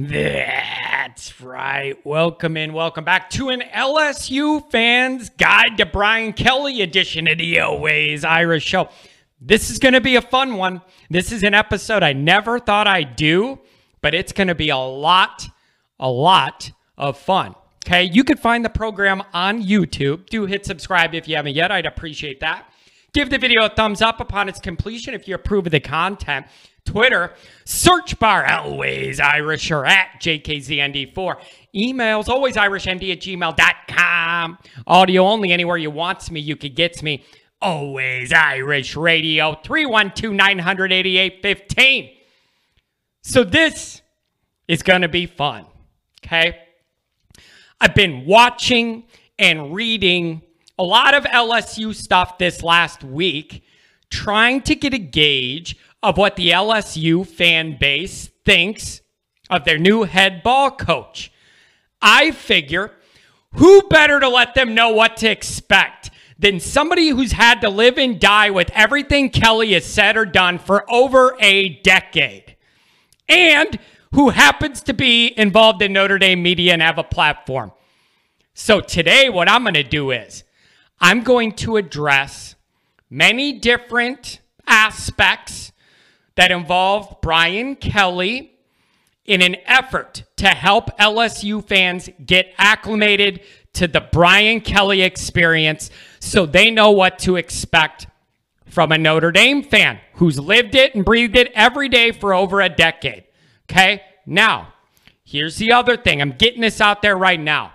That's right. Welcome in. Welcome back to an LSU Fan's Guide to Brian Kelly edition of the Always Irish Show. This is going to be a fun one. This is an episode I never thought I'd do, but it's going to be a lot of fun. Okay, you can find the program on YouTube. Do hit subscribe if you haven't yet. I'd appreciate that. Give the video a thumbs up upon its completion if you approve of the content. Twitter, search bar Always Irish or at JKZND4. Emails, alwaysirishnd@gmail.com. Audio only, anywhere you want me, you could get me. Always Irish Radio, 312-900-8815. So this is going to be fun, okay? I've been watching and reading a lot of LSU stuff this last week, trying to get a gauge of what the LSU fan base thinks of their new head ball coach. I figure, who better to let them know what to expect than somebody who's had to live and die with everything Kelly has said or done for over a decade, and who happens to be involved in Notre Dame media and have a platform. So today, what I'm going to do is, I'm going to address many different aspects that involve Brian Kelly in an effort to help LSU fans get acclimated to the Brian Kelly experience so they know what to expect from a Notre Dame fan who's lived it and breathed it every day for over a decade. Okay? Now, here's the other thing. I'm getting this out there right now.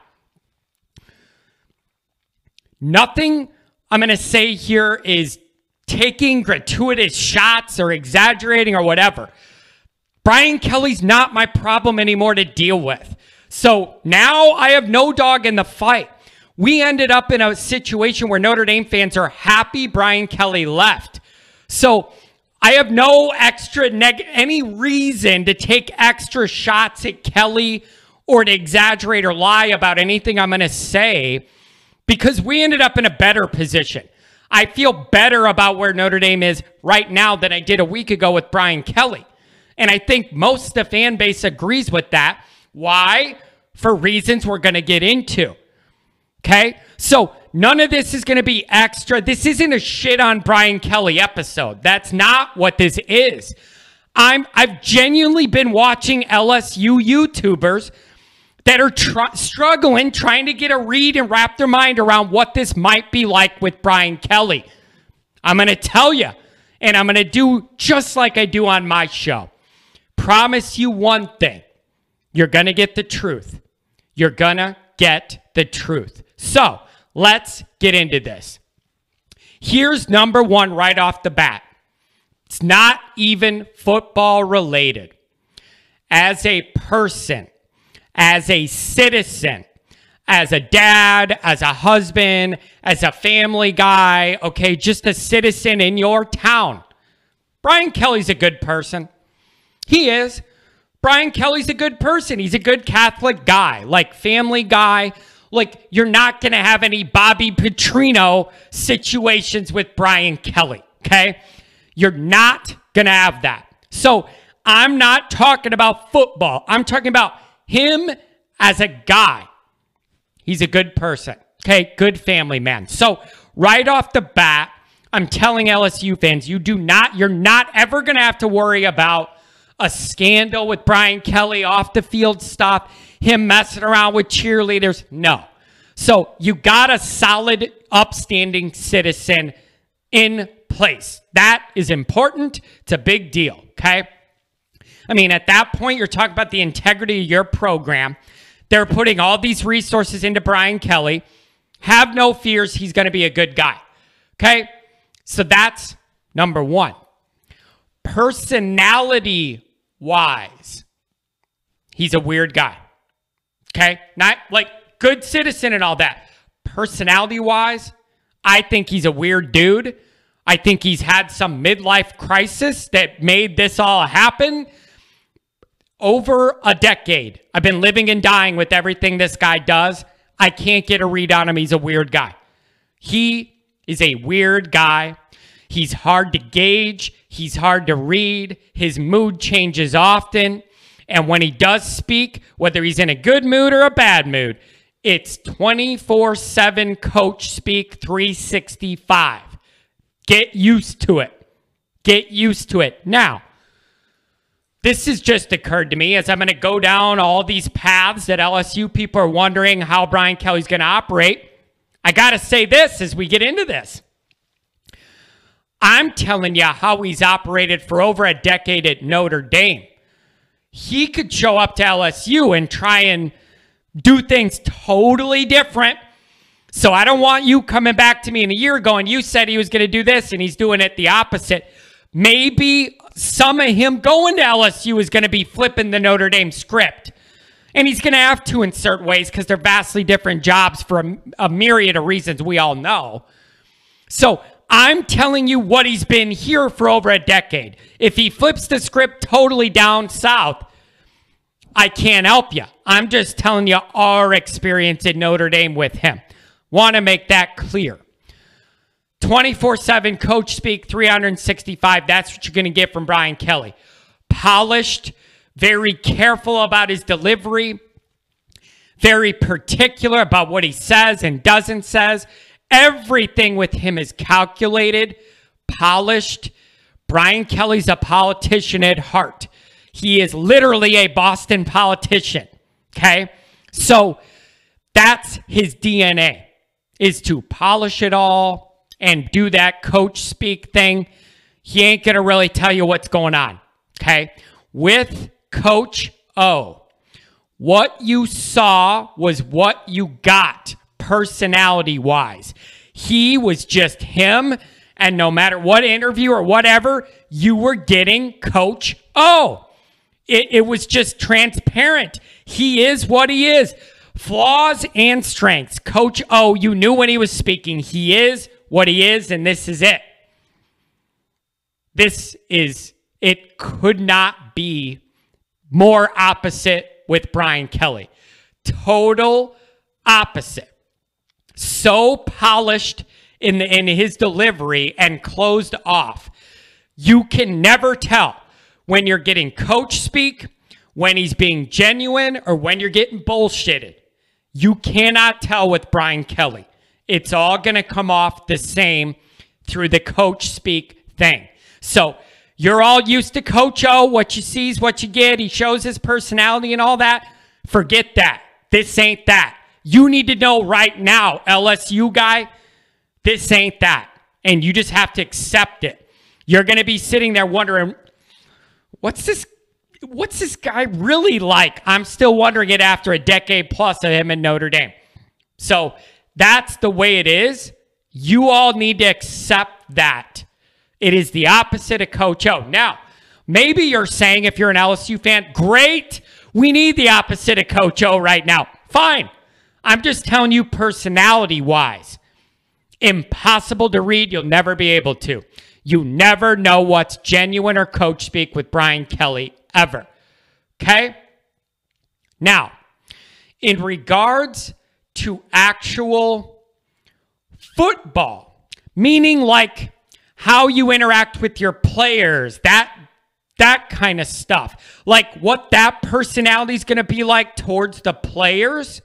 Nothing I'm going to say here is taking gratuitous shots or exaggerating or whatever. Brian Kelly's not my problem anymore to deal with. So now I have no dog in the fight. We ended up in a situation where Notre Dame fans are happy Brian Kelly left. So I have no any reason to take extra shots at Kelly or to exaggerate or lie about anything I'm going to say, because we ended up in a better position. I feel better about where Notre Dame is right now than I did a week ago with Brian Kelly. And I think most of the fan base agrees with that. Why? For reasons we're going to get into. Okay? So none of this is going to be extra. This isn't a shit on Brian Kelly episode. That's not what this is. I've genuinely been watching LSU YouTubers that are struggling, trying to get a read and wrap their mind around what this might be like with Brian Kelly. I'm going to tell you, and I'm going to do just like I do on my show. Promise you one thing. You're going to get the truth. You're going to get the truth. So, let's get into this. Here's number one right off the bat. It's not even football related. As a person, as a citizen, as a dad, as a husband, as a family guy, okay, just a citizen in your town. Brian Kelly's a good person. He is. Brian Kelly's a good person. He's a good Catholic guy, like family guy. Like, you're not going to have any Bobby Petrino situations with Brian Kelly, okay? You're not going to have that. So I'm not talking about football. I'm talking about him as a guy. He's a good person. Okay, good family man. So right off the bat, I'm telling LSU fans, you're not ever going to have to worry about a scandal with Brian Kelly, off the field stuff, him messing around with cheerleaders. No. So you got a solid, upstanding citizen in place. That is important. It's a big deal. Okay. I mean, at that point, you're talking about the integrity of your program. They're putting all these resources into Brian Kelly. Have no fears. He's going to be a good guy. Okay? So that's number one. Personality-wise, he's a weird guy. Okay? Not like good citizen and all that. Personality-wise, I think he's a weird dude. I think he's had some midlife crisis that made this all happen. Over a decade, I've been living and dying with everything this guy does. I can't get a read on him. He's a weird guy. He is a weird guy. He's hard to gauge. He's hard to read. His mood changes often. And when he does speak, whether he's in a good mood or a bad mood, it's 24/7 coach speak 365. Get used to it. Get used to it. Now, this has just occurred to me as I'm going to go down all these paths that LSU people are wondering how Brian Kelly's going to operate. I got to say this as we get into this. I'm telling you how he's operated for over a decade at Notre Dame. He could show up to LSU and try and do things totally different. So I don't want you coming back to me in a year going, you said he was going to do this and he's doing it the opposite. Maybe some of him going to LSU is going to be flipping the Notre Dame script. And he's going to have to in certain ways because they're vastly different jobs for a myriad of reasons we all know. So I'm telling you what he's been here for over a decade. If he flips the script totally down south, I can't help you. I'm just telling you our experience at Notre Dame with him. Want to make that clear. 24/7 coach speak 365. That's what you're going to get from Brian Kelly. Polished, very careful about his delivery, very particular about what he says and doesn't says. Everything with him is calculated, polished. Brian Kelly's a politician at heart. He is literally a Boston politician, okay? So that's his DNA, is to polish it all and do that coach speak thing. He ain't going to really tell you what's going on, okay? With Coach O, what you saw was what you got. Personality-wise, he was just him, and no matter what interview or whatever, you were getting Coach O. It was just transparent. He is what he is. Flaws and strengths. Coach O, you knew when he was speaking, he is what he is, and this is it. It could not be more opposite with Brian Kelly. Total opposite. So polished in his delivery and closed off. You can never tell when you're getting coach speak, when he's being genuine, or when you're getting bullshitted. You cannot tell with Brian Kelly. It's all going to come off the same through the coach speak thing. So you're all used to Coach O. What you see is what you get. He shows his personality and all that. Forget that. This ain't that. You need to know right now, LSU guy, this ain't that. And you just have to accept it. You're going to be sitting there wondering, what's this guy really like? I'm still wondering it after a decade plus of him in Notre Dame. So that's the way it is. You all need to accept that. It is the opposite of Coach O. Now, maybe you're saying, if you're an LSU fan, great, we need the opposite of Coach O right now. Fine. I'm just telling you personality-wise. Impossible to read. You'll never be able to. You never know what's genuine or coach speak with Brian Kelly ever. Okay? Now, in regards to actual football, meaning like how you interact with your players, that kind of stuff. Like what that personality is going to be like towards the players,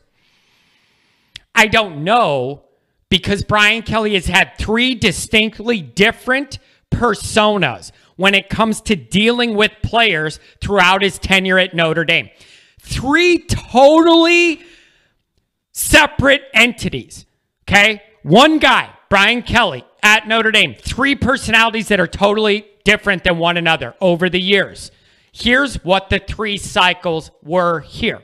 I don't know, because Brian Kelly has had 3 distinctly different personas when it comes to dealing with players throughout his tenure at Notre Dame. 3 totally separate entities, okay? One guy, Brian Kelly, at Notre Dame. 3 personalities that are totally different than one another over the years. Here's what the 3 cycles were here.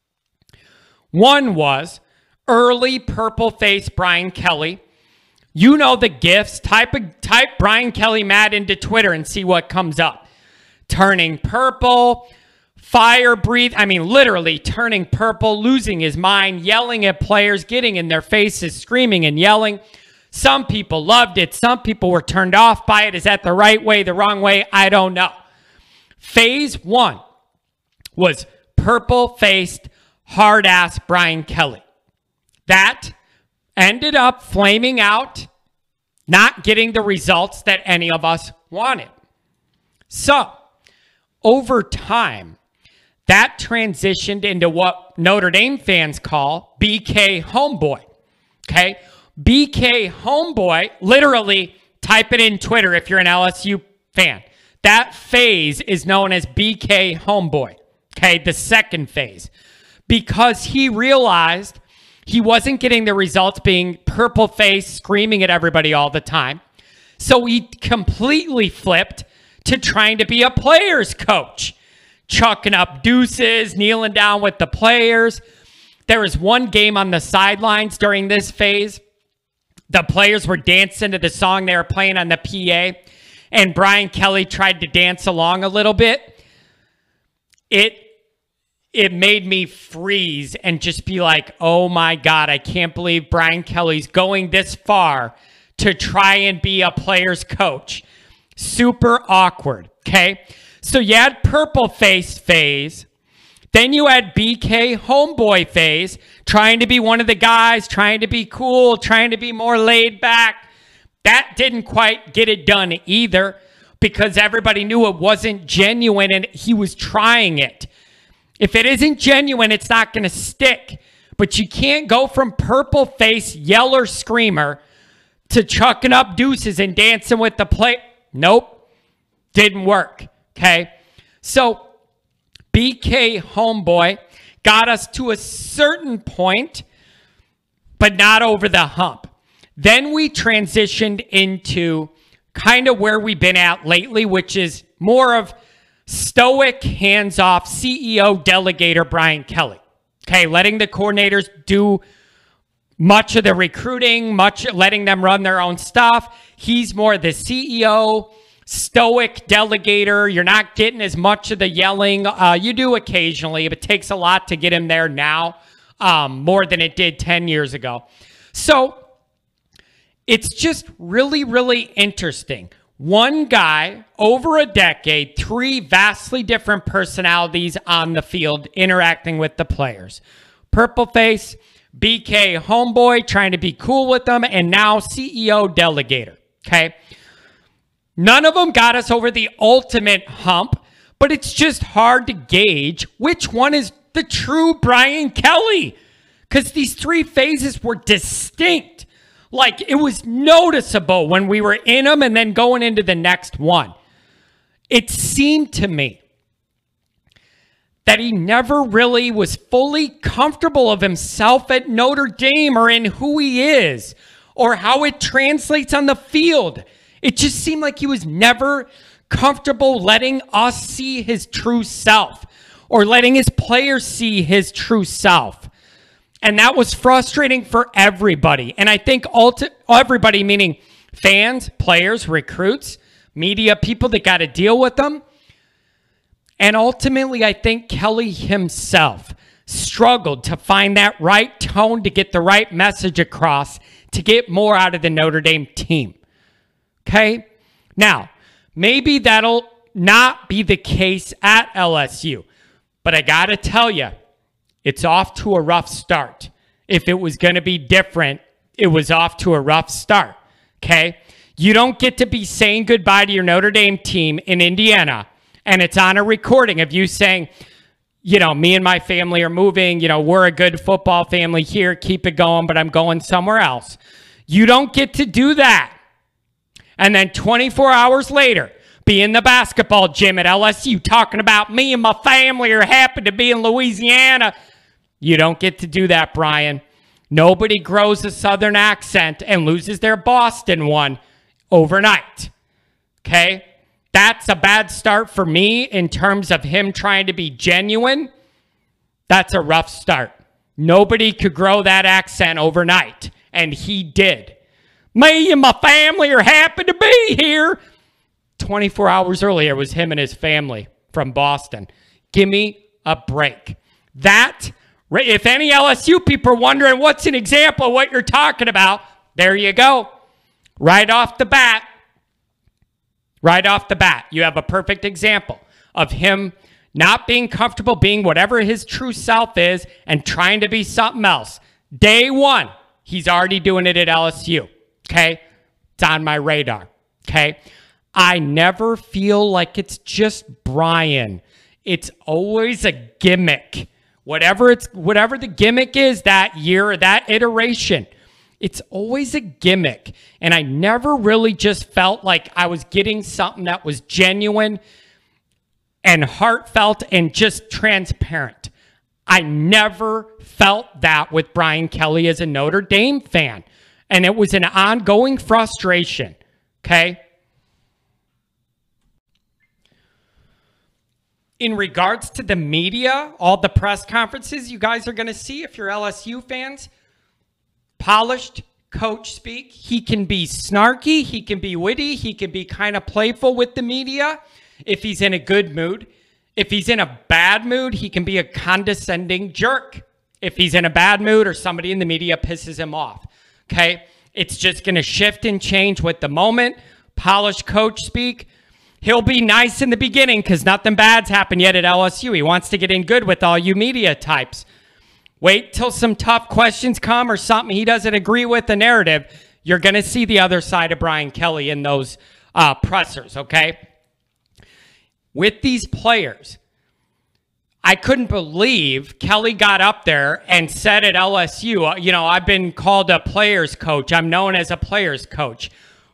One was early purple-faced Brian Kelly. You know the gifts. Type Brian Kelly mad into Twitter and see what comes up. Turning purple, fire breathe. I mean, literally turning purple, losing his mind, yelling at players, getting in their faces, screaming and yelling. Some people loved it. Some people were turned off by it. Is that the right way, the wrong way? I don't know. Phase 1 was purple-faced, hard-ass Brian Kelly. That ended up flaming out, not getting the results that any of us wanted. So, over time, that transitioned into what Notre Dame fans call BK Homeboy. Okay? BK Homeboy, literally type it in Twitter if you're an LSU fan. That phase is known as BK Homeboy. Okay? The second phase. Because he realized he wasn't getting the results, being purple face, screaming at everybody all the time. So he completely flipped to trying to be a player's coach, chucking up deuces, kneeling down with the players. There was one game on the sidelines during this phase. The players were dancing to the song they were playing on the PA, and Brian Kelly tried to dance along a little bit. It made me freeze and just be like, oh my God, I can't believe Brian Kelly's going this far to try and be a player's coach. Super awkward, okay? So you had purple face phase. Then you had BK Homeboy phase, trying to be one of the guys, trying to be cool, trying to be more laid back. That didn't quite get it done either because everybody knew it wasn't genuine and he was trying it. If it isn't genuine, it's not going to stick. But you can't go from purple face, yeller screamer to chucking up deuces and dancing with the play. Nope. Didn't work. Okay. So BK Homeboy got us to a certain point, but not over the hump. Then we transitioned into kind of where we've been at lately, which is more of stoic, hands-off CEO delegator Brian Kelly. Okay, letting the coordinators do much of the recruiting, letting them run their own stuff. He's more the CEO, stoic delegator. You're not getting as much of the yelling. You do occasionally, but it takes a lot to get him there now, more than it did 10 years ago. So it's just really, really interesting. One guy, over a decade, 3 vastly different personalities on the field interacting with the players. Purple face, BK Homeboy trying to be cool with them, and now CEO delegator. Okay? None of them got us over the ultimate hump, but it's just hard to gauge which one is the true Brian Kelly. Because these 3 phases were distinct. Like, it was noticeable when we were in them and then going into the next one. It seemed to me that he never really was fully comfortable of himself at Notre Dame or in who he is or how it translates on the field. It just seemed like he was never comfortable letting us see his true self or letting his players see his true self. And that was frustrating for everybody. And I think everybody, meaning fans, players, recruits, media, people that got to deal with them. And ultimately, I think Kelly himself struggled to find that right tone to get the right message across to get more out of the Notre Dame team. Okay? Now, maybe that'll not be the case at LSU. But I got to tell you, it's off to a rough start. If it was going to be different, it was off to a rough start. Okay? You don't get to be saying goodbye to your Notre Dame team in Indiana, and it's on a recording of you saying, you know, me and my family are moving. You know, we're a good football family here. Keep it going, but I'm going somewhere else. You don't get to do that. And then 24 hours later, be in the basketball gym at LSU talking about me and my family are happy to be in Louisiana. You don't get to do that, Brian. Nobody grows a Southern accent and loses their Boston one overnight. Okay? That's a bad start for me in terms of him trying to be genuine. That's a rough start. Nobody could grow that accent overnight, and he did. Me and my family are happy to be here. 24 hours earlier was him and his family from Boston. Give me a break. That, if any LSU people are wondering what's an example of what you're talking about, there you go. Right off the bat, you have a perfect example of him not being comfortable being whatever his true self is and trying to be something else. Day one, he's already doing it at LSU. Okay? It's on my radar. Okay? I never feel like it's just Brian It's always a gimmick. Whatever the gimmick is that year or that iteration, it's always a gimmick. And I never really just felt like I was getting something that was genuine and heartfelt and just transparent. I never felt that with Brian Kelly as a Notre Dame fan. And it was an ongoing frustration. Okay? In regards to the media, all the press conferences you guys are going to see if you're LSU fans, polished coach speak. He can be snarky. He can be witty. He can be kind of playful with the media if he's in a good mood. If he's in a bad mood, he can be a condescending jerk. If he's in a bad mood or somebody in the media pisses him off. Okay? It's just going to shift and change with the moment. Polished coach speak. He'll be nice in the beginning because nothing bad's happened yet at LSU. He wants to get in good with all you media types. Wait till some tough questions come or something he doesn't agree with the narrative. You're going to see the other side of Brian Kelly in those pressers, okay? With these players, I couldn't believe Kelly got up there and said at LSU, you know, I've been called a player's coach. I'm known as a player's coach.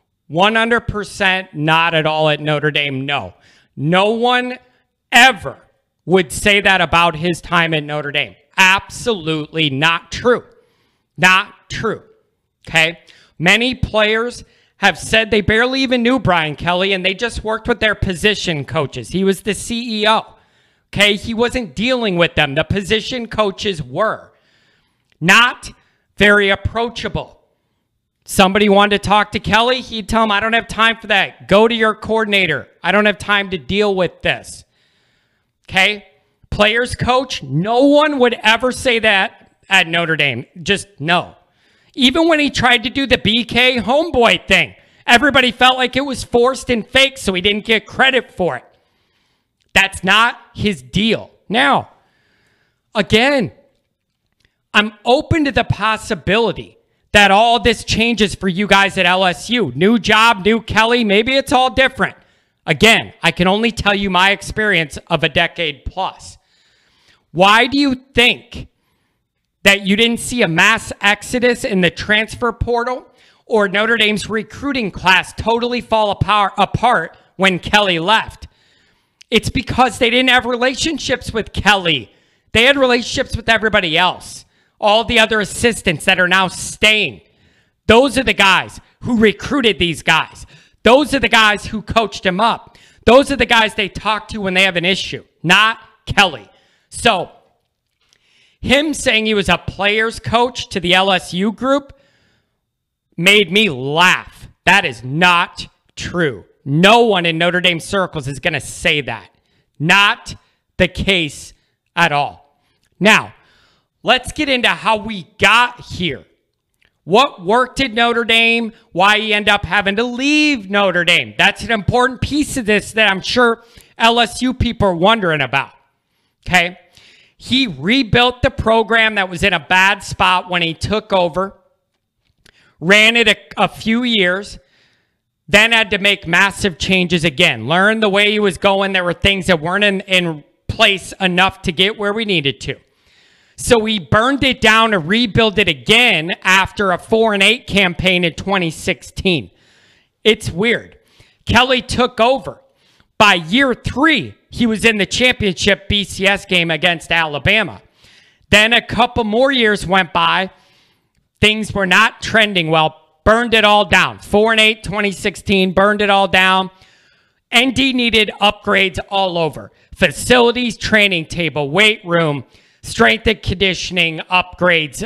100% not at all at Notre Dame, no. No one ever would say that about his time at Notre Dame. Absolutely not true. Not true. Okay? Many players have said they barely even knew Brian Kelly and they just worked with their position coaches. He was the CEO. Okay? He wasn't dealing with them. The position coaches were. Not very approachable. Somebody wanted to talk to Kelly, he'd tell him, I don't have time for that. Go to your coordinator. I don't have time to deal with this. Okay? Players coach, no one would ever say that at Notre Dame. Just no. Even when he tried to do the BK homeboy thing, everybody felt like it was forced and fake, so he didn't get credit for it. That's not his deal. Now, again, I'm open to the possibility that all this changes for you guys at LSU. New job, new Kelly, maybe it's all different. Again, I can only tell you my experience of a decade plus. Why do you think that you didn't see a mass exodus in the transfer portal or Notre Dame's recruiting class totally fall apart when Kelly left? It's because they didn't have relationships with Kelly. They had relationships with everybody else. All the other assistants that are now staying. Those are the guys who recruited these guys. Those are the guys who coached him up. Those are the guys they talk to when they have an issue, not Kelly. So, him saying he was a player's coach to the LSU group made me laugh. That is not true. No one in Notre Dame circles is going to say that. Not the case at all. Now, let's get into how we got here. What worked at Notre Dame, why he ended up having to leave Notre Dame. That's an important piece of this that I'm sure LSU people are wondering about. Okay? He rebuilt the program that was in a bad spot when he took over, ran it a few years, then had to make massive changes again. Learned the way he was going. There were things that weren't in place enough to get where we needed to. So we burned it down to rebuild it again after a 4-8 campaign in 2016. It's weird. Kelly took over. By year 3, he was in the championship BCS game against Alabama. Then a couple more years went by. Things were not trending well. Burned it all down. 4-8, 2016, burned it all down. ND needed upgrades all over. Facilities, training table, weight room, strength and conditioning upgrades,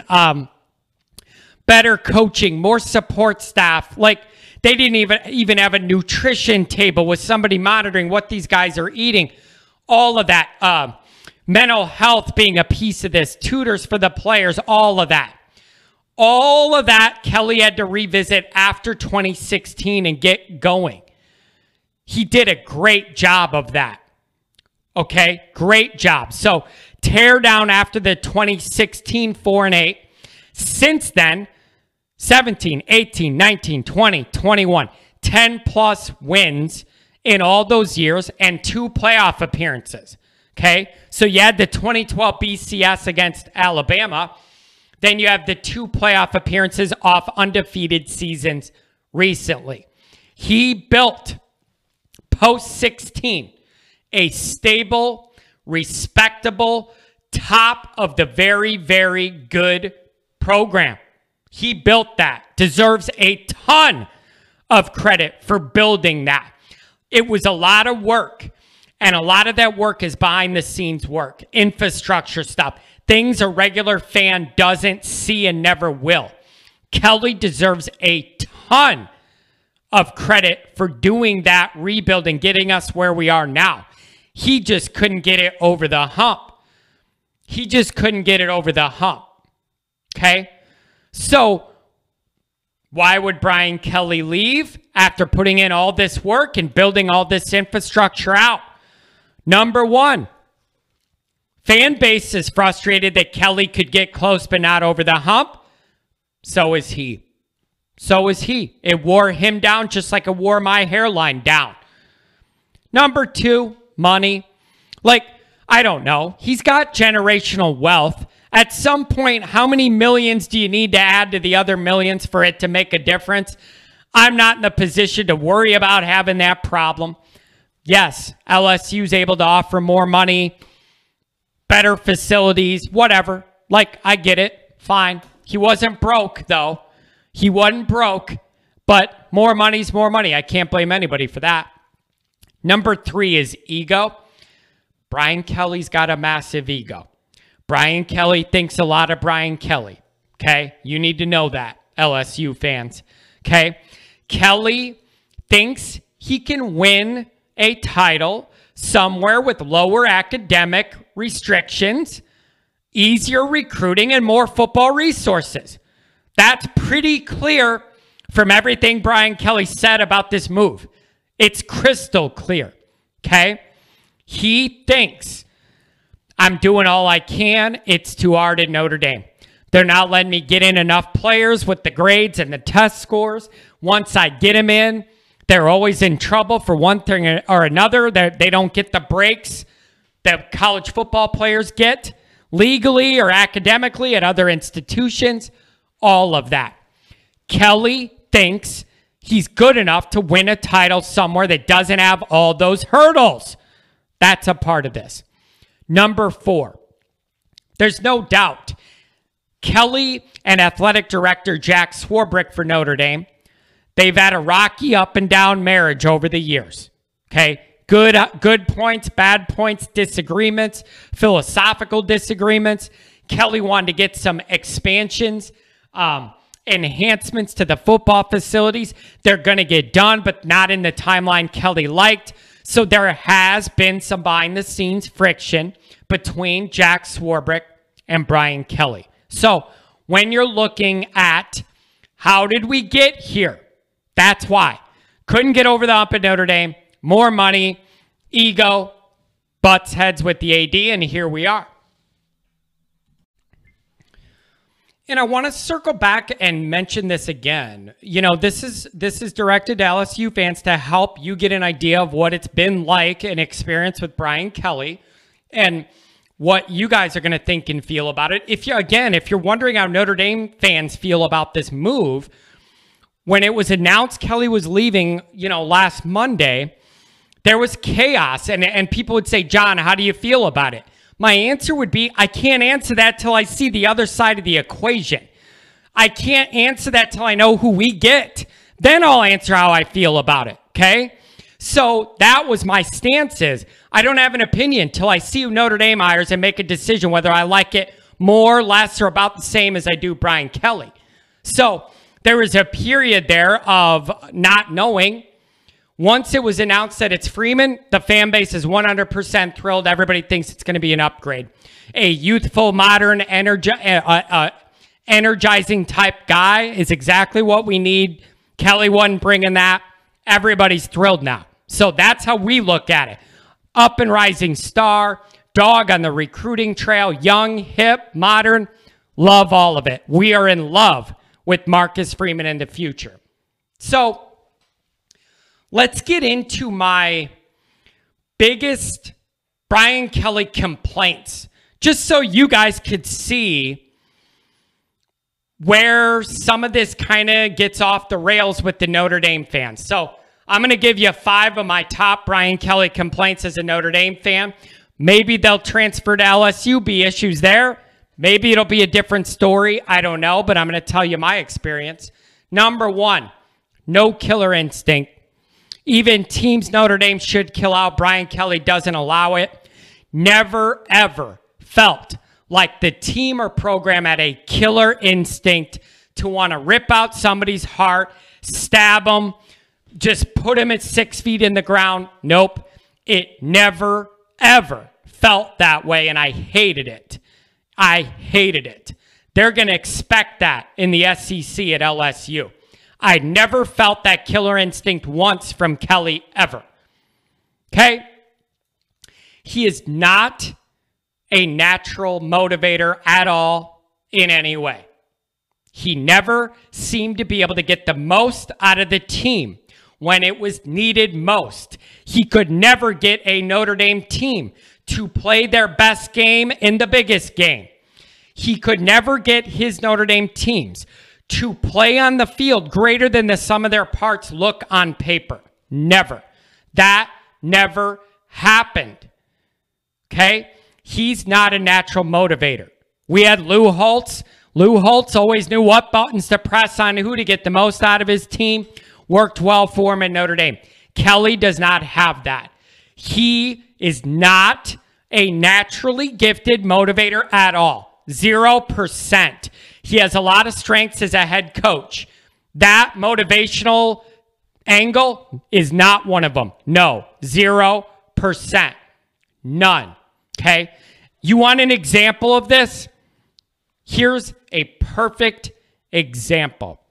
better coaching, more support staff. Like, they didn't even have a nutrition table with somebody monitoring what these guys are eating. All of that. Mental health being a piece of this. Tutors for the players. All of that. All of that Kelly had to revisit after 2016 and get going. He did a great job of that. Okay? Great job. So, tear down after the 2016 4-8. Since then, 17, 18, 19, 20, 21, 10 plus wins in all those years and 2 playoff appearances. Okay, so you had the 2012 BCS against Alabama. Then you have the 2 playoff appearances off undefeated seasons recently. He built post 16 a stable, respectable, top of the very, very good program. He built that. Deserves a ton of credit for building that. It was a lot of work, and a lot of that work is behind the scenes work, infrastructure stuff, things a regular fan doesn't see and never will. Kelly deserves a ton of credit for doing that rebuild and getting us where we are now. He just couldn't get it over the hump. He just couldn't get it over the hump. Okay? So, why would Brian Kelly leave after putting in all this work and building all this infrastructure out? Number one, fan base is frustrated that Kelly could get close but not over the hump. So is he. So is he. It wore him down just like it wore my hairline down. Number two, money. Like, I don't know. He's got generational wealth. At some point, how many millions do you need to add to the other millions for it to make a difference? I'm not in the position to worry about having that problem. Yes, LSU's able to offer more money, better facilities, whatever. Like, I get it. Fine. He wasn't broke, though. He wasn't broke, but more money's more money. I can't blame anybody for that. Number three is ego. Brian Kelly's got a massive ego. Brian Kelly thinks a lot of Brian Kelly. Okay? You need to know that, LSU fans. Okay? Kelly thinks he can win a title somewhere with lower academic restrictions, easier recruiting, and more football resources. That's pretty clear from everything Brian Kelly said about this move. It's crystal clear. Okay? He thinks, I'm doing all I can. It's too hard at Notre Dame. They're not letting me get in enough players with the grades and the test scores. Once I get them in, they're always in trouble for one thing or another. They don't get the breaks that college football players get legally or academically at other institutions. All of that. Kelly thinks he's good enough to win a title somewhere that doesn't have all those hurdles. That's a part of this. Number four, there's no doubt Kelly and athletic director Jack Swarbrick for Notre Dame, they've had a rocky up and down marriage over the years. Okay, good points, bad points, disagreements, philosophical disagreements. Kelly wanted to get some expansions, enhancements to the football facilities. They're going to get done, but not in the timeline Kelly liked. So there has been some behind-the-scenes friction between Jack Swarbrick and Brian Kelly. So when you're looking at how did we get here, that's why. Couldn't get over the hump at Notre Dame, more money, ego, butts heads with the AD, and here we are. And I want to circle back and mention this again. You know, this is directed to LSU fans to help you get an idea of what it's been like and experience with Brian Kelly and what you guys are going to think and feel about it. If you're wondering how Notre Dame fans feel about this move, when it was announced Kelly was leaving, last Monday, there was chaos and people would say, John, how do you feel about it? My answer would be, I can't answer that till I see the other side of the equation. I can't answer that till I know who we get. Then I'll answer how I feel about it, okay? So that was my stance is, I don't have an opinion till I see who Notre Dame hires and make a decision whether I like it more, less, or about the same as I do Brian Kelly. So there was a period there of not knowing. Once it was announced that it's Freeman, the fan base is 100% thrilled. Everybody thinks it's going to be an upgrade. A youthful, modern, energizing type guy is exactly what we need. Kelly wasn't bringing that. Everybody's thrilled now. So that's how we look at it. Up and rising star, dog on the recruiting trail, young, hip, modern. Love all of it. We are in love with Marcus Freeman in the future. So let's get into my biggest Brian Kelly complaints, just so you guys could see where some of this kind of gets off the rails with the Notre Dame fans. So I'm going to give you 5 of my top Brian Kelly complaints as a Notre Dame fan. Maybe they'll transfer to LSU, be issues there. Maybe it'll be a different story. I don't know, but I'm going to tell you my experience. Number 1, no killer instinct. Even teams Notre Dame should kill out, Brian Kelly doesn't allow it. Never, ever felt like the team or program had a killer instinct to want to rip out somebody's heart, stab them, just put them at 6 feet in the ground. Nope. It never, ever felt that way, and I hated it. I hated it. They're going to expect that in the SEC at LSU. I never felt that killer instinct once from Kelly, ever. Okay? He is not a natural motivator at all in any way. He never seemed to be able to get the most out of the team when it was needed most. He could never get a Notre Dame team to play their best game in the biggest game. He could never get his Notre Dame teams to play on the field greater than the sum of their parts look on paper. Never. That never happened. Okay? He's not a natural motivator. We had Lou Holtz. Lou Holtz always knew what buttons to press on who to get the most out of his team. Worked well for him at Notre Dame. Kelly does not have that. He is not a naturally gifted motivator at all. 0%. He has a lot of strengths as a head coach. That motivational angle is not one of them. No, 0%. None. Okay? You want an example of this? Here's a perfect example.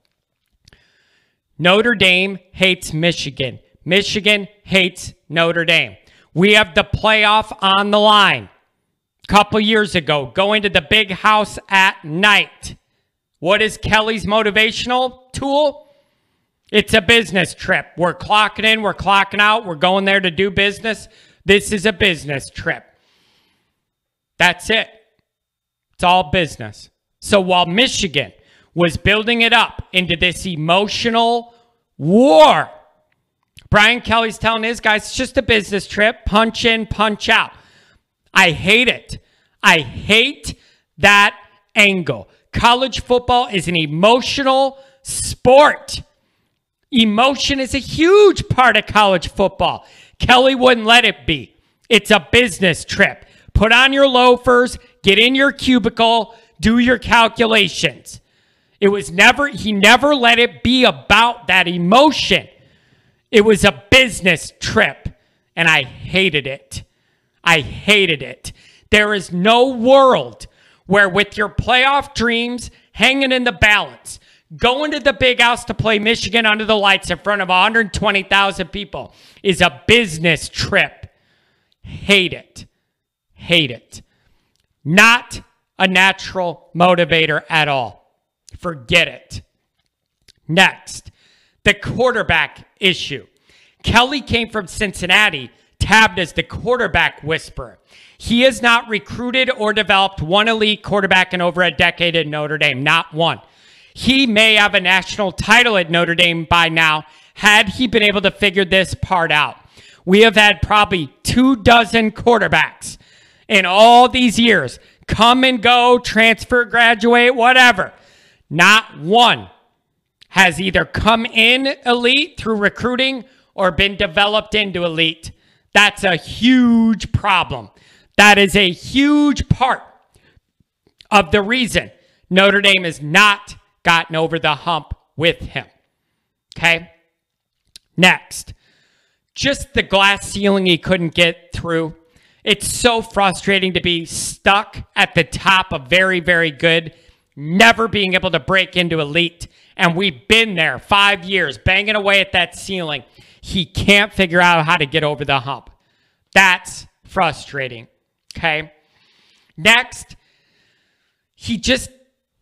Notre Dame hates Michigan. Michigan hates Notre Dame. We have the playoff on the line. A couple years ago, going to the big house at night. What is Kelly's motivational tool? It's a business trip. We're clocking in, we're clocking out, we're going there to do business. This is a business trip. That's it. It's all business. So while Michigan was building it up into this emotional war, Brian Kelly's telling his guys, it's just a business trip. Punch in, punch out. I hate it. I hate that angle. College football is an emotional sport. Emotion is a huge part of college football. Kelly wouldn't let it be. It's a business trip. Put on your loafers, get in your cubicle, do your calculations. He never let it be about that emotion. It was a business trip, and I hated it. I hated it. There is no world where with your playoff dreams hanging in the balance, going to the big house to play Michigan under the lights in front of 120,000 people is a business trip. Hate it. Hate it. Not a natural motivator at all. Forget it. Next, the quarterback issue. Kelly came from Cincinnati, tabbed as the quarterback whisperer. He has not recruited or developed one elite quarterback in over a decade at Notre Dame. Not one. He may have a national title at Notre Dame by now had he been able to figure this part out. We have had probably 24 quarterbacks in all these years come and go, transfer, graduate, whatever. Not one has either come in elite through recruiting or been developed into elite. That's a huge problem. That is a huge part of the reason Notre Dame has not gotten over the hump with him. Okay? Next, just the glass ceiling he couldn't get through. It's so frustrating to be stuck at the top of very, very good, never being able to break into elite. And we've been there 5 years, banging away at that ceiling. He can't figure out how to get over the hump. That's frustrating. Okay? Next, he just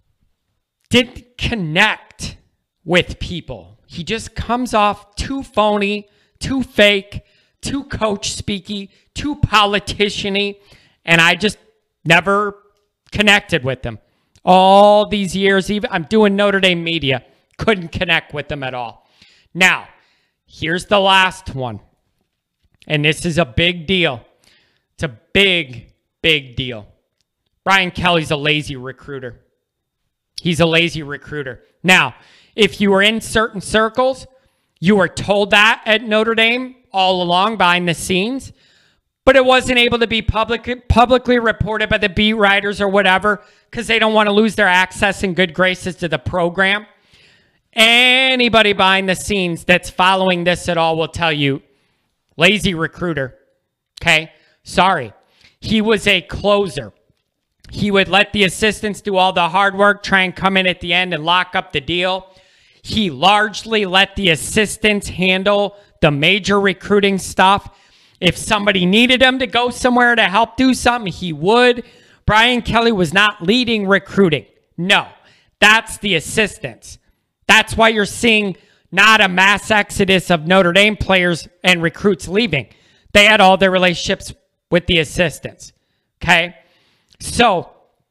didn't connect with people. He just comes off too phony, too fake, too coach speaky, too politician-y, and I just never connected with them. All these years, even I'm doing Notre Dame media, couldn't connect with them at all. Now, here's the last one, and this is a big deal. It's a big, big deal. Brian Kelly's a lazy recruiter. He's a lazy recruiter. Now, if you were in certain circles, you were told that at Notre Dame all along behind the scenes, but it wasn't able to be publicly reported by the beat writers or whatever because they don't want to lose their access and good graces to the program. Anybody behind the scenes that's following this at all will tell you, lazy recruiter, okay? Sorry. He was a closer. He would let the assistants do all the hard work, try and come in at the end and lock up the deal. He largely let the assistants handle the major recruiting stuff. If somebody needed him to go somewhere to help do something, he would. Brian Kelly was not leading recruiting. No, that's the assistants. That's why you're seeing not a mass exodus of Notre Dame players and recruits leaving. They had all their relationships with the assistants, okay? So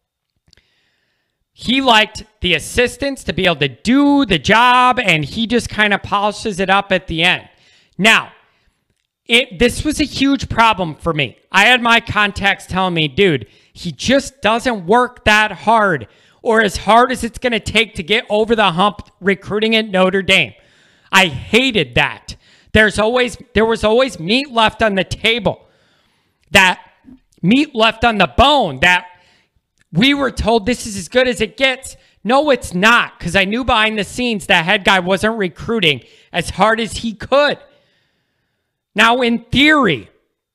he liked the assistants to be able to do the job, and he just kind of polishes it up at the end. Now, this was a huge problem for me. I had my contacts telling me, dude, he just doesn't work that hard or as hard as it's going to take to get over the hump recruiting at Notre Dame. I hated that. There was always meat left on the table. That meat left on the bone that we were told this is as good as it gets. No, it's not, because I knew behind the scenes that head guy wasn't recruiting as hard as he could. Now, in theory,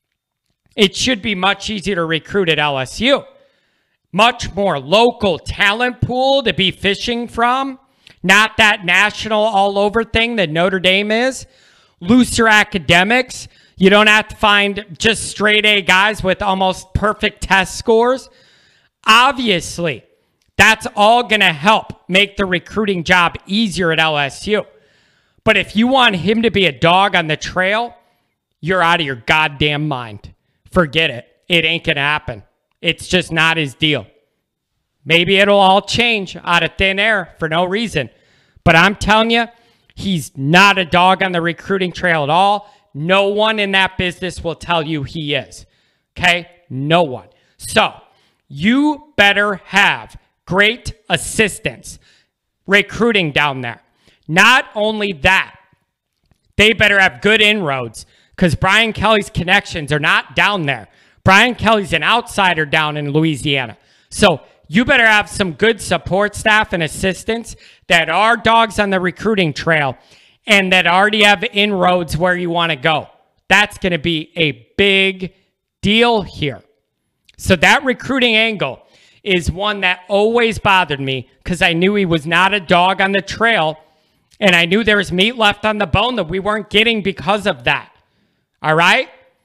it should be much easier to recruit at LSU. Much more local talent pool to be fishing from. Not that national all-over thing that Notre Dame is. Looser academics. You don't have to find just straight-A guys with almost perfect test scores. Obviously, that's all going to help make the recruiting job easier at LSU. But if you want him to be a dog on the trail, you're out of your goddamn mind. Forget it. It ain't going to happen. It's just not his deal. Maybe it'll all change out of thin air for no reason. But I'm telling you, he's not a dog on the recruiting trail at all. No one in that business will tell you he is. Okay? No one. So, you better have great assistants recruiting down there. Not only that, they better have good inroads because Brian Kelly's connections are not down there. Brian Kelly's an outsider down in Louisiana. So you better have some good support staff and assistants that are dogs on the recruiting trail and that already have inroads where you want to go. That's going to be a big deal here. So that recruiting angle is one that always bothered me because I knew he was not a dog on the trail and I knew there was meat left on the bone that we weren't getting because of that. All right?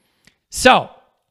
So,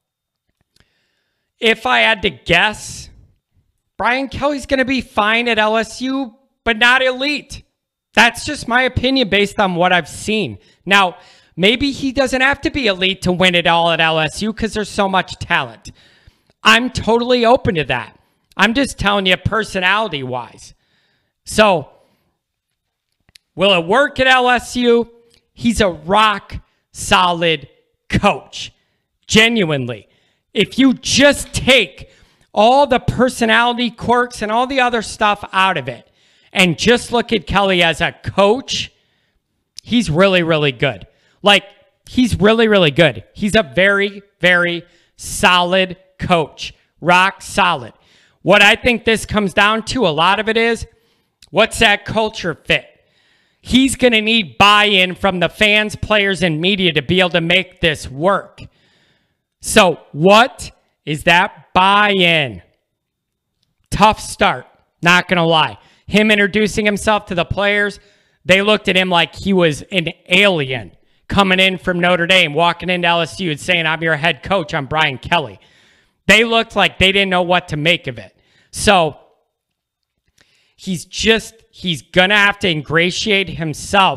if I had to guess, Brian Kelly's going to be fine at LSU, but not elite. That's just my opinion based on what I've seen. Now, maybe he doesn't have to be elite to win it all at LSU because there's so much talent. I'm totally open to that. I'm just telling you personality-wise. So, will it work at LSU? He's a rock-solid coach. Genuinely. If you just take all the personality quirks and all the other stuff out of it and just look at Kelly as a coach, he's really, really good. Like, he's really, really good. He's a very, very solid coach. Rock solid. What I think this comes down to, a lot of it is, what's that culture fit? He's going to need buy-in from the fans, players, and media to be able to make this work. So what is that buy-in? Tough start, not going to lie. Him introducing himself to the players, they looked at him like he was an alien coming in from Notre Dame, walking into LSU and saying, I'm your head coach, I'm Brian Kelly. They looked like they didn't know what to make of it. So he's going to have to ingratiate himself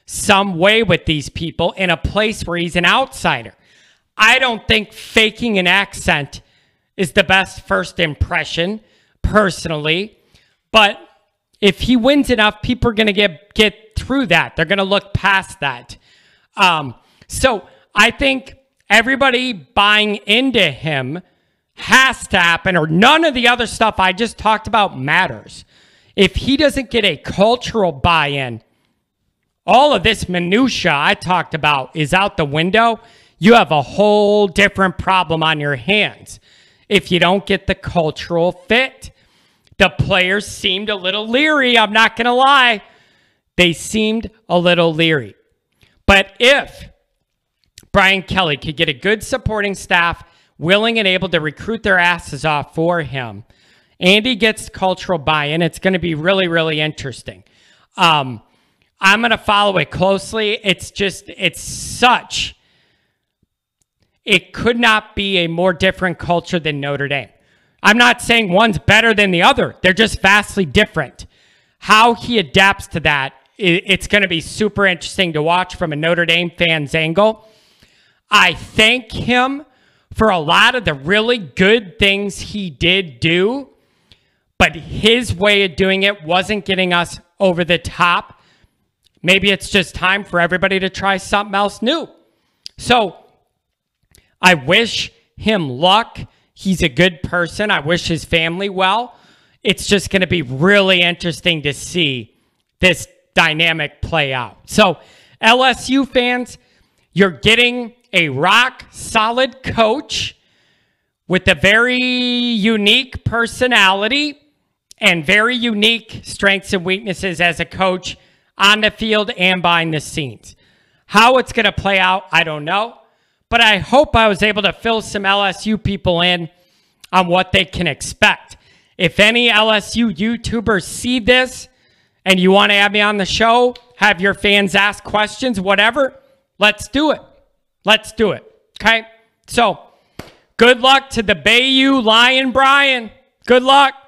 some way with these people in a place where he's an outsider. I don't think faking an accent is the best first impression, personally. But if he wins enough, people are going to get through that. They're going to look past that. So I think everybody buying into him has to happen, or none of the other stuff I just talked about matters. If he doesn't get a cultural buy-in, all of this minutia I talked about is out the window. You have a whole different problem on your hands if you don't get the cultural fit. The players seemed a little leery. I'm not going to lie. They seemed a little leery. But if Brian Kelly could get a good supporting staff willing and able to recruit their asses off for him, and he gets cultural buy-in, it's going to be really, really interesting. I'm going to follow it closely. It could not be a more different culture than Notre Dame. I'm not saying one's better than the other. They're just vastly different. How he adapts to that, it's going to be super interesting to watch from a Notre Dame fan's angle. I thank him for a lot of the really good things he did do, but his way of doing it wasn't getting us over the top. Maybe it's just time for everybody to try something else new. So I wish him luck. He's a good person. I wish his family well. It's just going to be really interesting to see this dynamic play out. So LSU fans, you're getting a rock-solid coach with a very unique personality and very unique strengths and weaknesses as a coach on the field and behind the scenes. How it's going to play out, I don't know. But I hope I was able to fill some LSU people in on what they can expect. If any LSU YouTubers see this and you want to have me on the show, have your fans ask questions, whatever, let's do it. Let's do it. Okay? So, good luck to the Bayou Lion Brian. Good luck.